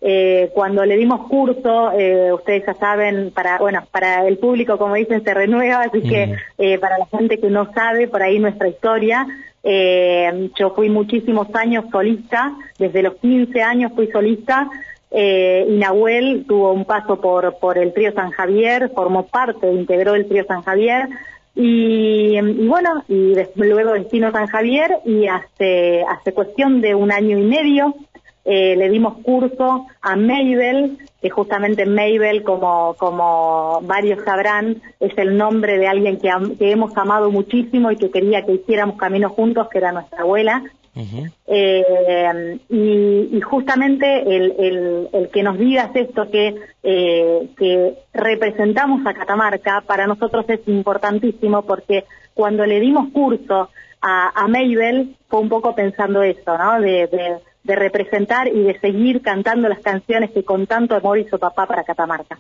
cuando le dimos curso, ustedes ya saben, para el público, como dicen, se renueva, así que para la gente que no sabe por ahí nuestra historia, yo fui muchísimos años solista, desde los 15 años fui solista, y Nahuel tuvo un paso por el Trío San Javier, formó parte, integró el Trío San Javier, y luego Destino San Javier, y hace cuestión de 1 año y medio, le dimos curso a Mabel, que justamente Mabel, como varios sabrán, es el nombre de alguien que hemos amado muchísimo y que quería que hiciéramos camino juntos, que era nuestra abuela. Uh-huh. Y justamente el que nos digas esto, que representamos a Catamarca, para nosotros es importantísimo, porque cuando le dimos curso a Mabel fue un poco pensando eso, ¿no? De representar y de seguir cantando las canciones que con tanto amor hizo papá para Catamarca.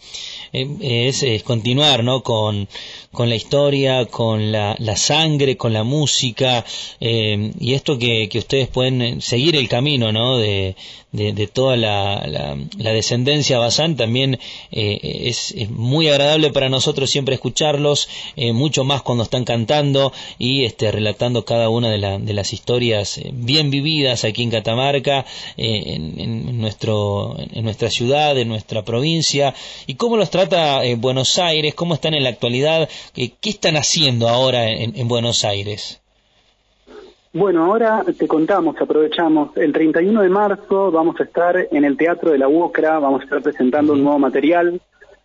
Es continuar, ¿no? Con la historia, con la sangre, con la música, y esto que ustedes pueden seguir el camino, ¿no? De toda la descendencia Bazán. También es muy agradable para nosotros siempre escucharlos, mucho más cuando están cantando y relatando cada una de las historias bien vividas aquí en Catamarca, en nuestra ciudad, en nuestra provincia, y cómo los trata Buenos Aires, cómo están en la actualidad, qué están haciendo ahora en Buenos Aires. Bueno, ahora te contamos, aprovechamos, el 31 de marzo vamos a estar en el Teatro de la UOCRA, vamos a estar presentando un nuevo material.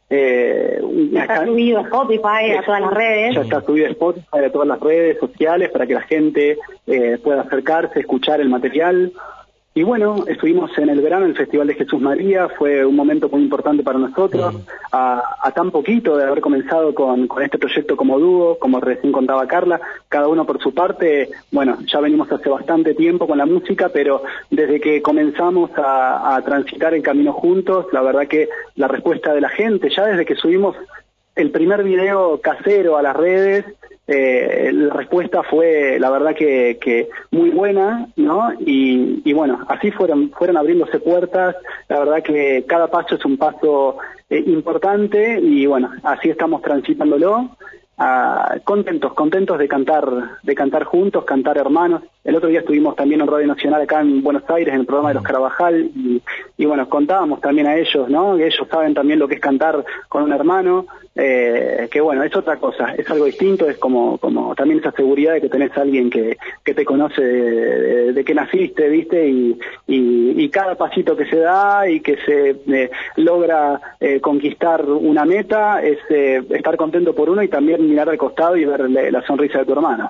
Está subido a Spotify, a todas las redes. Ya está subido a Spotify, a todas las redes sociales, para que la gente pueda acercarse, escuchar el material. Y bueno, estuvimos en el verano en el Festival de Jesús María, fue un momento muy importante para nosotros, a tan poquito de haber comenzado con este proyecto como dúo, como recién contaba Carla, cada uno por su parte. Bueno, ya venimos hace bastante tiempo con la música, pero desde que comenzamos a transitar el camino juntos, la verdad que la respuesta de la gente, ya desde que subimos el primer video casero a las redes, la respuesta fue, la verdad que muy buena, ¿no? Y bueno, así fueron abriéndose puertas. La verdad que cada paso es un paso importante, y bueno, así estamos transitándolo. Contentos de cantar juntos, cantar hermanos. El otro día estuvimos también en Radio Nacional acá en Buenos Aires, en el programa de los Carabajal, y bueno, contábamos también a ellos, ¿no? Que ellos saben también lo que es cantar con un hermano, que bueno, es otra cosa, es algo distinto, es como también esa seguridad de que tenés a alguien que te conoce de que naciste, ¿viste? Y cada pasito que se da y que se logra conquistar una meta, es estar contento por uno y también mirar al costado y ver la sonrisa de tu hermano.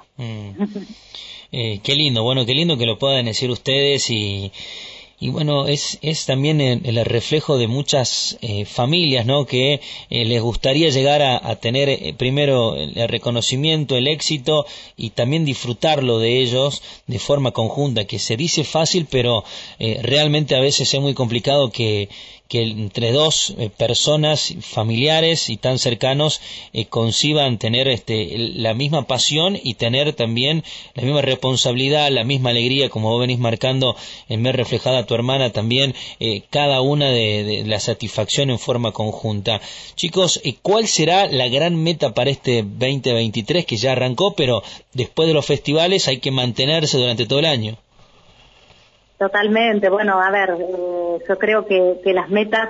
Qué lindo que lo puedan decir ustedes, y bueno, es también el reflejo de muchas familias, ¿no? Que les gustaría llegar a tener primero el reconocimiento, el éxito, y también disfrutarlo de ellos de forma conjunta, que se dice fácil, pero realmente a veces es muy complicado que entre dos personas familiares y tan cercanos conciban tener la misma pasión y tener también la misma responsabilidad, la misma alegría, como vos venís marcando en ver reflejada a tu hermana también, cada una de la satisfacción en forma conjunta. Chicos, ¿cuál será la gran meta para este 2023 que ya arrancó, pero después de los festivales hay que mantenerse durante todo el año? Totalmente. Bueno, a ver, yo creo que las metas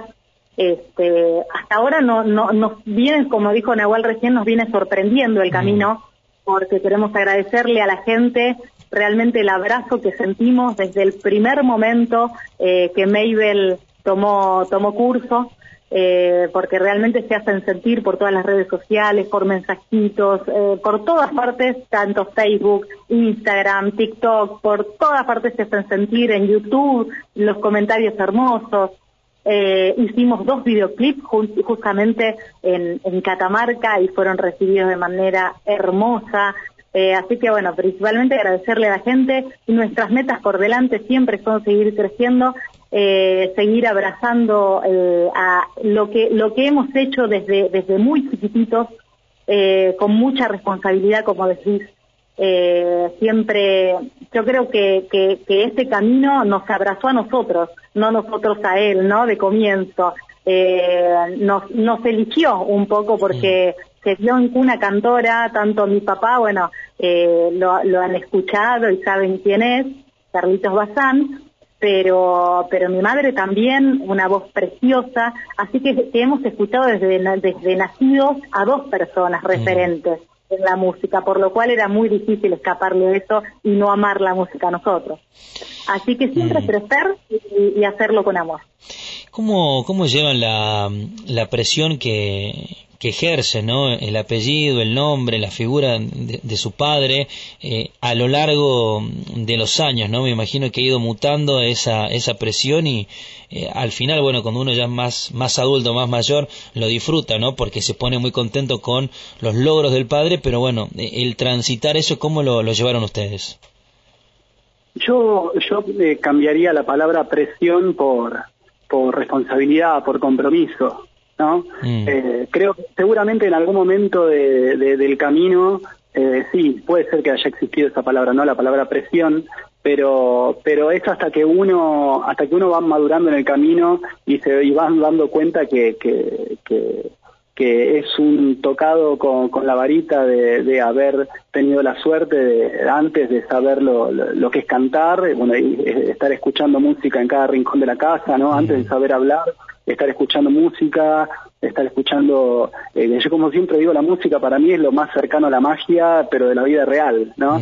hasta ahora no nos vienen, como dijo Nahuel recién, nos viene sorprendiendo el camino, porque queremos agradecerle a la gente realmente el abrazo que sentimos desde el primer momento que Mabel tomó curso, porque realmente se hacen sentir por todas las redes sociales, por mensajitos, por todas partes, tanto Facebook, Instagram, TikTok, por todas partes se hacen sentir, en YouTube, los comentarios hermosos. Hicimos 2 videoclips justamente en Catamarca y fueron recibidos de manera hermosa. Así que bueno, principalmente agradecerle a la gente, y nuestras metas por delante siempre son seguir creciendo, seguir abrazando a lo que hemos hecho desde muy chiquititos, con mucha responsabilidad, como decís, siempre, yo creo que este camino nos abrazó a nosotros, no nosotros a él, ¿no? De comienzo. Nos eligió un poco porque se vio en Cuna Cantora, tanto mi papá, bueno, lo han escuchado y saben quién es, Carlitos Bazán, pero mi madre también, una voz preciosa, así que hemos escuchado desde nacidos a dos personas referentes en la música, por lo cual era muy difícil escaparle de eso y no amar la música a nosotros. Así que siempre crecer y hacerlo con amor. ¿Cómo llevan la presión que ejerce, ¿no? El apellido, el nombre, la figura de su padre a lo largo de los años, ¿no? Me imagino que ha ido mutando esa presión y al final, bueno, cuando uno ya es más adulto, más mayor, lo disfruta, ¿no? Porque se pone muy contento con los logros del padre, pero bueno, el transitar eso, ¿cómo lo llevaron ustedes? Yo cambiaría la palabra presión por responsabilidad, por compromiso, ¿no? Creo que seguramente en algún momento del camino, sí, puede ser que haya existido esa palabra, ¿no? La palabra presión, pero es hasta que uno va madurando en el camino y van dando cuenta que es un tocado con la varita de haber tenido la suerte antes de saber lo que es cantar, bueno, y estar escuchando música en cada rincón de la casa, ¿no? Antes de saber hablar, estar escuchando música, estar escuchando, yo como siempre digo, la música para mí es lo más cercano a la magia, pero de la vida real, ¿no?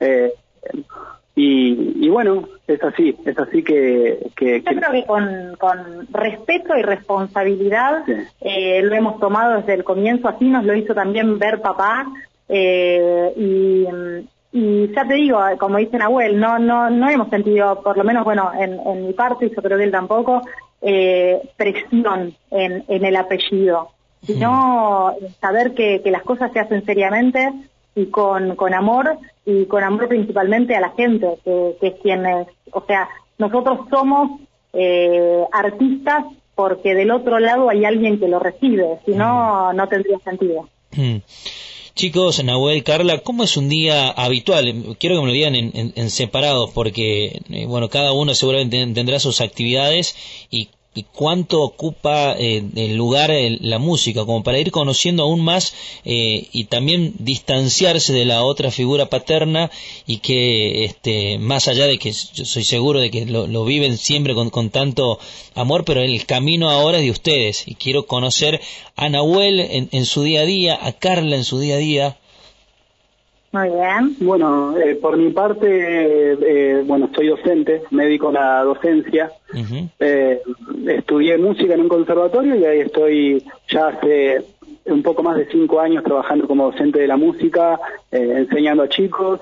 Y bueno, es así que yo creo que con respeto y responsabilidad, sí. Lo hemos tomado desde el comienzo, así nos lo hizo también ver papá, y ya te digo, como dice Nahuel, no hemos sentido, por lo menos bueno, en mi parte, y yo creo que él tampoco, presión en el apellido, sino saber que las cosas se hacen seriamente y con amor, y con amor principalmente a la gente, que es quien es. O sea, nosotros somos artistas porque del otro lado hay alguien que lo recibe, si no, no tendría sentido. Chicos, Nahuel, Carla, ¿cómo es un día habitual? Quiero que me lo digan en separados, porque bueno, cada uno seguramente tendrá sus actividades y cuánto ocupa el lugar la música, como para ir conociendo aún más y también distanciarse de la otra figura paterna, y que más allá de que yo soy seguro de que lo viven siempre con tanto amor, pero el camino ahora es de ustedes, y quiero conocer a Nahuel en su día a día, a Carla en su día a día. Muy bien. Bueno, por mi parte, bueno, soy docente, me dedico a la docencia. Estudié música en un conservatorio y ahí estoy ya hace un poco más de 5 años trabajando como docente de la música, enseñando a chicos.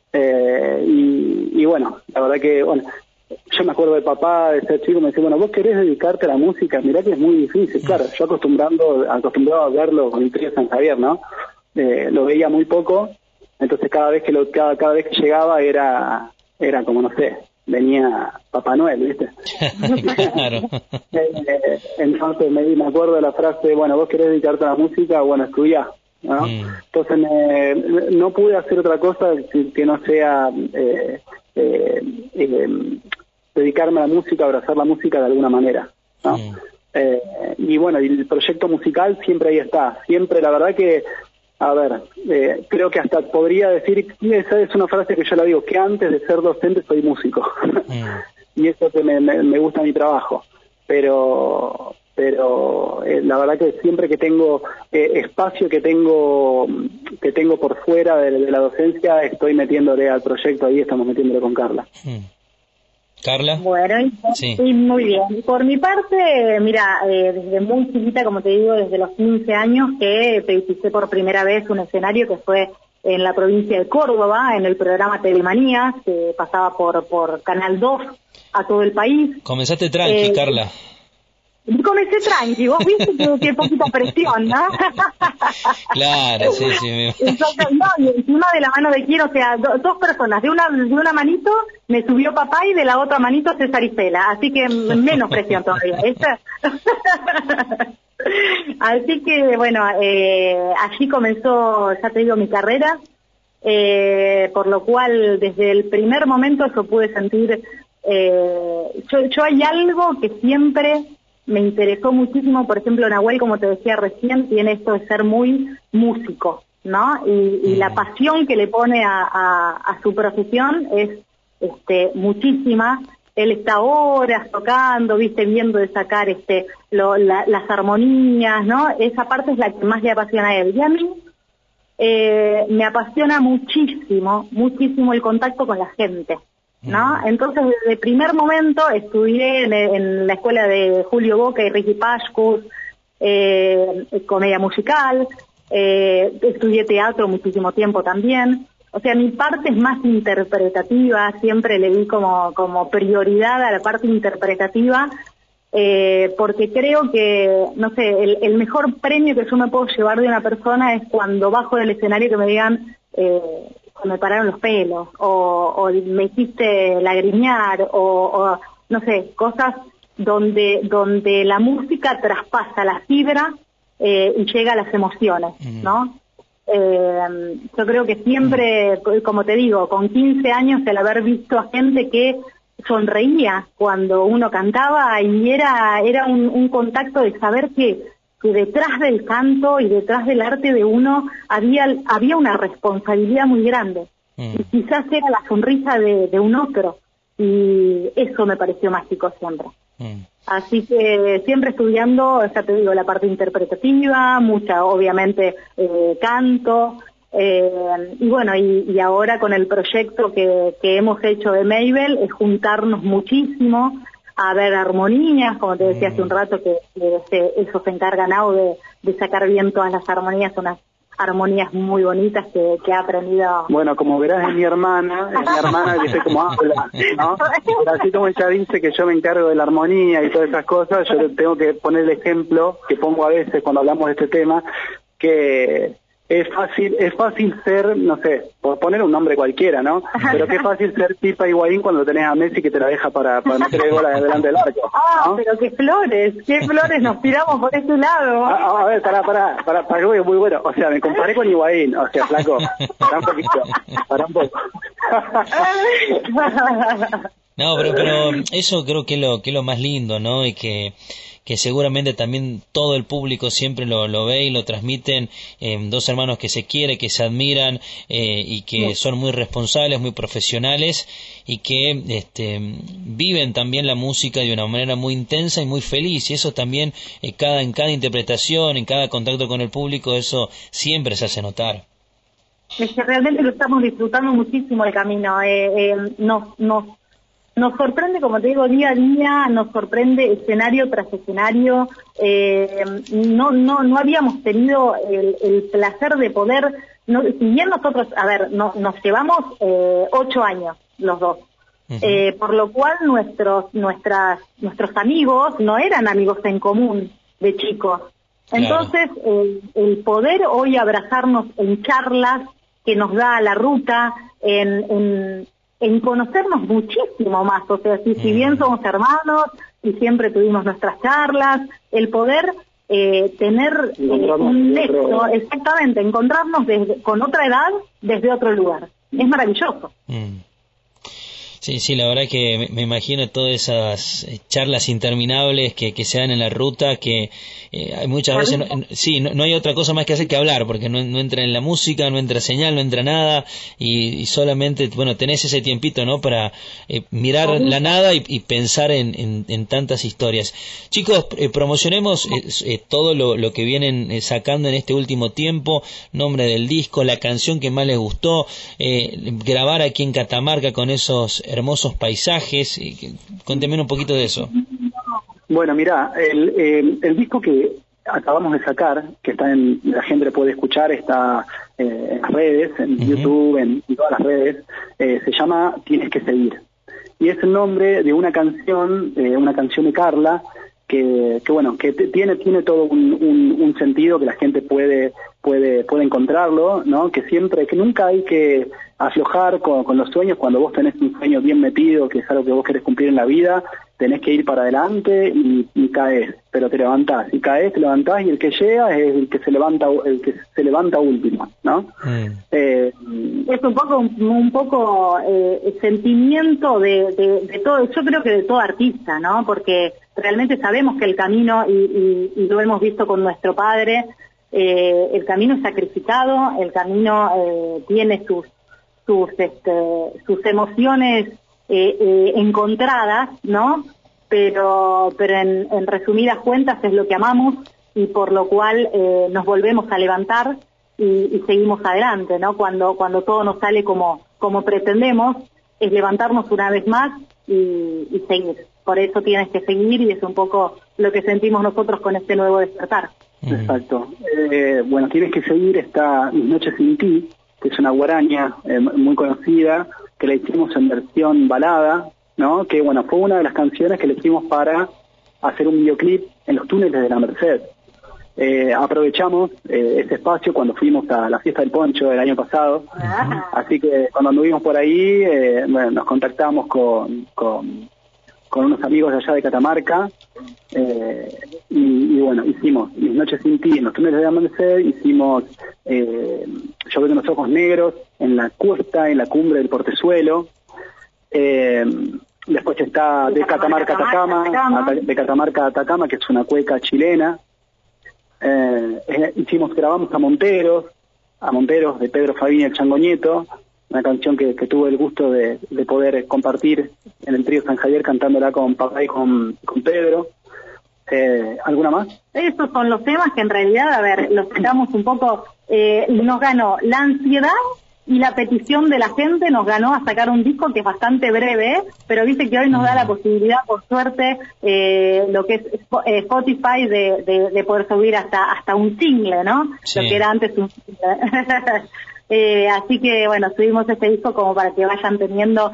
Y bueno, la verdad que, bueno, yo me acuerdo de papá, de ser chico, me decía, bueno, vos querés dedicarte a la música, mirá que es muy difícil. Claro, yo acostumbrado a verlo con el trío San Javier, ¿no? Lo veía muy poco. Entonces cada vez que llegaba era como, no sé, venía Papá Noel, ¿viste? Claro. Entonces me acuerdo de la frase, bueno, vos querés dedicarte a la música, bueno, estudiá, ¿no? Entonces no pude hacer otra cosa que no sea dedicarme a la música, abrazar la música de alguna manera, ¿no? Y bueno, y el proyecto musical siempre ahí está, siempre, la verdad que, a ver, creo que hasta podría decir, esa es una frase que yo la digo, que antes de ser docente soy músico. Y eso que me gusta mi trabajo. Pero la verdad que siempre que tengo espacio que tengo por fuera de la docencia, estoy metiéndole al proyecto, ahí estamos metiéndole con Carla. Carla. Bueno, sí, muy bien. Por mi parte, mira, desde muy chiquita, como te digo, desde los 15 años que pisé por primera vez un escenario que fue en la provincia de Córdoba, en el programa Telemanías, que pasaba por Canal 2 a todo el país. Comenzaste tranqui, Carla. Comencé tranqui, vos viste que poquita presión, ¿no? Claro, sí. Entonces, no, y encima de la mano de quién, o sea, dos personas, de una manito me subió papá y de la otra manito César Isela, así que menos presión todavía, ¿viste? Así que, bueno, allí comenzó, ya te digo, mi carrera, por lo cual desde el primer momento yo pude sentir, yo hay algo que siempre me interesó muchísimo. Por ejemplo, Nahuel, como te decía recién, tiene esto de ser muy músico, ¿no? Y la pasión que le pone a su profesión es muchísima. Él está horas tocando, viendo de sacar las armonías, ¿no? Esa parte es la que más le apasiona a él. Y a mí me apasiona muchísimo el contacto con la gente, ¿no? Entonces, desde el primer momento estudié en la escuela de Julio Boca y Ricky Pashkus, comedia musical, estudié teatro muchísimo tiempo también. O sea, mi parte es más interpretativa, siempre le di como prioridad a la parte interpretativa, porque creo que, no sé, el mejor premio que yo me puedo llevar de una persona es cuando bajo del escenario que me digan, me pararon los pelos, o me hiciste lagrimear, o no sé, cosas donde la música traspasa la fibra y llega a las emociones, ¿no? Yo creo que siempre, como te digo, con 15 años, el haber visto a gente que sonreía cuando uno cantaba, y era un contacto de saber que detrás del canto y detrás del arte de uno había una responsabilidad muy grande, y quizás era la sonrisa de un otro, y eso me pareció mágico siempre. Así que siempre estudiando, ya te digo, la parte interpretativa, mucha, obviamente, canto, y bueno, y ahora con el proyecto que hemos hecho de Mabel, es juntarnos muchísimo a ver armonías, como te decía hace un rato, que eso se encarga Nau de sacar bien todas las armonías, unas armonías muy bonitas que ha aprendido. Bueno, como verás, es mi hermana que sé cómo habla, ¿no? Pero así como ella dice que yo me encargo de la armonía y todas esas cosas, yo tengo que poner el ejemplo que pongo a veces cuando hablamos de este tema, que es fácil ser, no sé, por poner un nombre cualquiera, ¿no? Pero qué fácil ser Pipa Higuaín cuando tenés a Messi que te la deja para meter el gol delante del arco, ¿no? Pero qué flores nos tiramos por ese lado. A ver, para muy bueno. O sea, me comparé con Higuaín, o sea, flaco, para un poco. No, pero eso creo que es lo más lindo, ¿no? Y que seguramente también todo el público siempre lo ve y lo transmiten, dos hermanos que se quieren, que se admiran, y que son muy responsables, muy profesionales, y que viven también la música de una manera muy intensa y muy feliz, y eso también en cada interpretación, en cada contacto con el público, eso siempre se hace notar. Es que realmente lo estamos disfrutando muchísimo el camino. Nos sorprende, como te digo, día a día, nos sorprende escenario tras escenario. No habíamos tenido el placer de poder, si bien nosotros, nos llevamos 8 años los dos, por lo cual nuestros amigos no eran amigos en común de chicos. Entonces, el poder hoy abrazarnos en charlas que nos da la ruta, en conocernos muchísimo más, o sea, si bien somos hermanos y siempre tuvimos nuestras charlas, el poder tener un nexo, exactamente, encontrarnos con otra edad desde otro lugar, es maravilloso. Sí, la verdad que me imagino todas esas charlas interminables que se dan en la ruta, que muchas veces no hay otra cosa más que hacer que hablar, porque no entra en la música, no entra señal, no entra nada, y solamente, bueno, tenés ese tiempito, ¿no?, para mirar la nada y pensar en tantas historias. Chicos, promocionemos todo lo que vienen sacando en este último tiempo, nombre del disco, la canción que más les gustó, grabar aquí en Catamarca con esos hermosos paisajes. Cuénteme un poquito de eso. Bueno, mira, el disco que acabamos de sacar, que la gente lo puede escuchar, está en las redes, en YouTube, en todas las redes, se llama Tienes que seguir. Y es el nombre de una canción de Carla, que tiene todo un sentido, que la gente puede encontrarlo, ¿no? Que nunca hay que aflojar con los sueños. Cuando vos tenés un sueño bien metido, que es algo que vos querés cumplir en la vida, tenés que ir para adelante y caes, pero te levantás, y caes, te levantás, y el que llega es el que se levanta último, ¿no? Es un poco sentimiento de todo, yo creo que de todo artista, ¿no? Porque realmente sabemos que el camino, y lo hemos visto con nuestro padre, el camino es sacrificado, el camino tiene sus emociones encontradas, ¿no? Pero en resumidas cuentas es lo que amamos, y por lo cual nos volvemos a levantar y seguimos adelante, ¿no? Cuando todo nos sale como pretendemos, es levantarnos una vez más y seguir. Por eso tienes que seguir, y es un poco lo que sentimos nosotros con este nuevo despertar. Exacto. Bueno, tienes que seguir esta Mis Noches Sin Ti, que es una guaraña muy conocida, que la hicimos en versión balada, ¿no? Que bueno, fue una de las canciones que elegimos para hacer un videoclip en los túneles de la Merced. Aprovechamos ese espacio cuando fuimos a la fiesta del poncho el año pasado, así que cuando anduvimos por ahí, bueno, nos contactamos con unos amigos de allá de Catamarca, y bueno, hicimos Mis Noches Sin Ti en los túneles de la Merced, hicimos Yo veo los ojos negros en la cuesta, en la cumbre del Portezuelo, después está de Catamarca a Atacama, que es una cueca chilena. Grabamos a Monteros de Pedro Fabini el Changoñeto, una canción que tuve el gusto de poder compartir en el trío San Javier, cantándola con papá y con Pedro. ¿Alguna más? Esos son los temas que en realidad, a ver, los sacamos un poco, nos ganó la ansiedad y la petición de la gente, nos ganó a sacar un disco que es bastante breve, pero viste que hoy nos da la posibilidad, por suerte, lo que es Spotify, de poder subir hasta un single, ¿no? Sí. Lo que era antes un single. Así que bueno, subimos este disco como para que vayan teniendo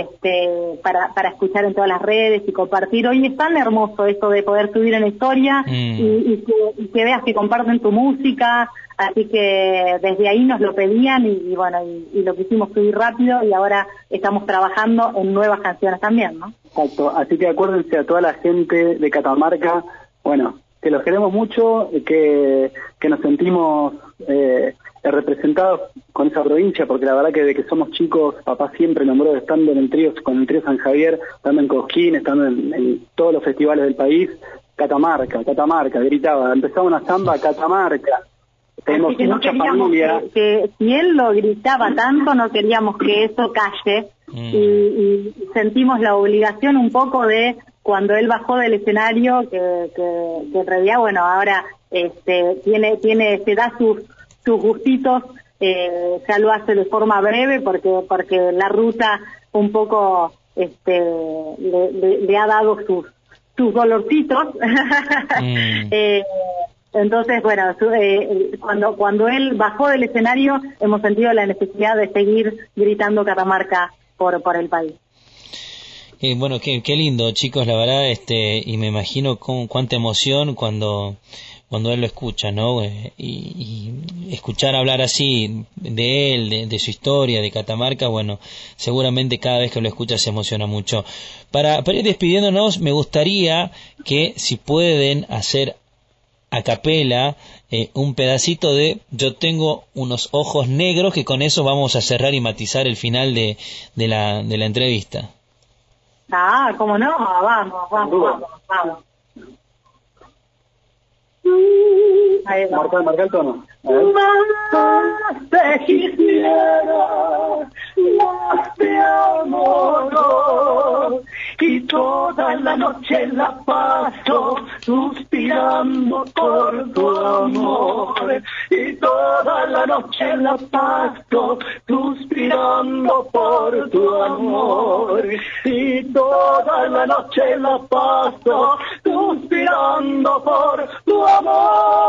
para escuchar en todas las redes y compartir. Hoy es tan hermoso esto de poder subir en la historia y que veas que comparten tu música, así que desde ahí nos lo pedían y bueno, y lo quisimos subir rápido, y ahora estamos trabajando en nuevas canciones también, ¿no? Exacto, así que acuérdense a toda la gente de Catamarca, bueno, que los queremos mucho, que nos sentimos representados con esa provincia, porque la verdad que desde que somos chicos, papá siempre nombró, estando en el trío, con el trío San Javier, estando en Cosquín, estando en todos los festivales del país, Catamarca, gritaba, empezaba una samba, Catamarca. Tenemos mucha familia. Que si él lo gritaba tanto, no queríamos que eso calle, y sentimos la obligación un poco de, cuando él bajó del escenario, que en realidad, bueno, ahora se da sus gustitos, ya lo hace de forma breve porque la ruta un poco le ha dado sus dolorcitos. Entonces, bueno, cuando él bajó del escenario, hemos sentido la necesidad de seguir gritando Catamarca por el país. Bueno, qué lindo, chicos, la verdad, y me imagino cuánta emoción cuando él lo escucha, ¿no? Y escuchar hablar así de él, de su historia, de Catamarca, bueno, seguramente cada vez que lo escucha se emociona mucho. Para ir despidiéndonos, me gustaría que, si pueden, hacer a capela un pedacito de Yo tengo unos ojos negros, que con eso vamos a cerrar y matizar el final de la entrevista. Ah, cómo no, vamos. Marca el tono. Más te quisiera, más te amo, y toda la noche la paso suspirando por tu amor, y toda la noche la paso suspirando por tu amor, y toda la noche la paso suspirando por tu amor.